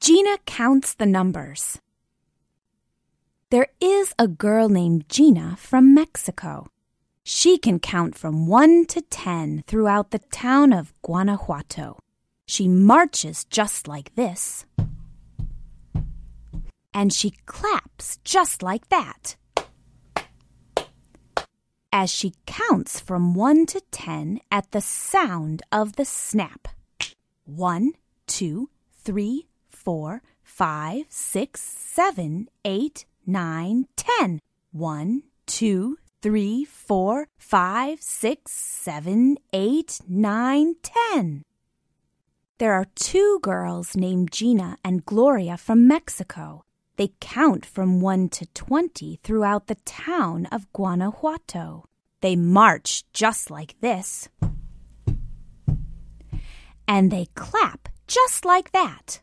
Gina counts the numbers. There is a girl named Gina from Mexico. She can count from 1 to 10 throughout the town of Guanajuato. She marches just like this. And she claps just like that. As she counts from 1 to 10 at the sound of the snap. 1, 2, 3, 4, 5, 6, 7, 8, 9, 10. 1, 2, 3, 4, 5, 6, 7, 8, 9, 10. There are 2 girls named Gina and Gloria from Mexico. They count from 1 to 20 throughout the town of Guanajuato. They march just like this. And they clap just like that.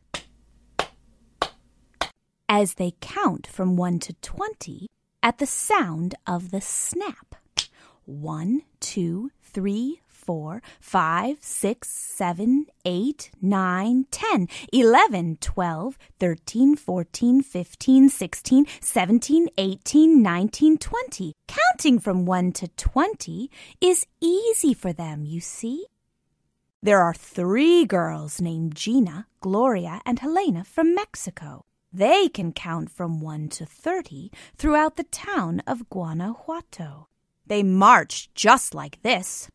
As they count from 1 to 20 at the sound of the snap. 1, 2, 3, 4, 5, 6, 7, 8, 9, 10, 11, 12, 13, 14, 15, 16, 17, 18, 19, 20. Counting from 1 to 20 is easy for them, you see. There are 3 girls named Gina, Gloria, and Helena from Mexico. They can count from 1 to 30 throughout the town of Guanajuato. They march just like this.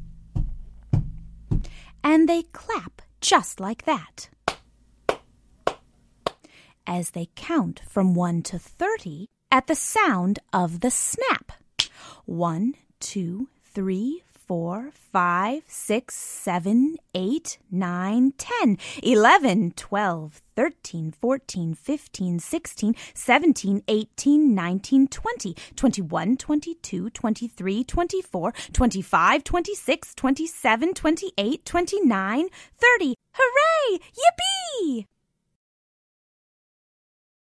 And they clap just like that. As they count from 1 to 30 at the sound of the snap. 1, 2, 3, 4, 5, 6, 7, 8, 9, 10, 11, 12, 13, 14, 15, 16, 17, 18, 19, 20, 21, 22, 23, 24, 25, 26, 27, 28, 29, 30. Hooray! Yippee!